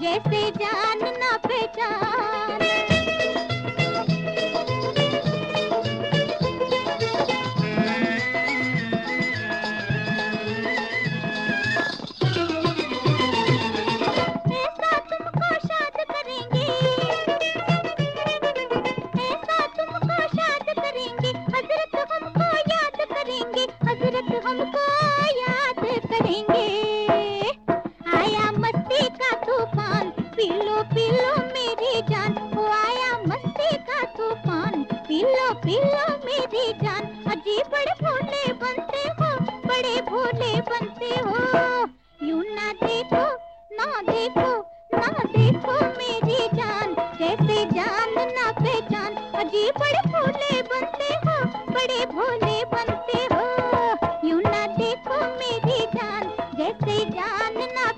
जैसे जान ना पहचान। ऐसा तुमको शाद करेंगे, ऐसा तुमको शाद करेंगे, हजरत हमको याद करेंगे, हजरत हमको याद करेंगे। आया मस्ती का तूफान, पी लो मेरी जान। वो आया मस्ती का तूफान, पी लो मेरी जान। अजी बड़े भोले बनते हो, बड़े भोले बनते हो। यूं ना देखो, ना देखो, ना देखो मेरी जान, जैसे जान ना पहचान। अजी बड़े भोले बनते हो, बड़े भोले बनते हो। यूं ना देखो मेरी जान, जैसे जान ना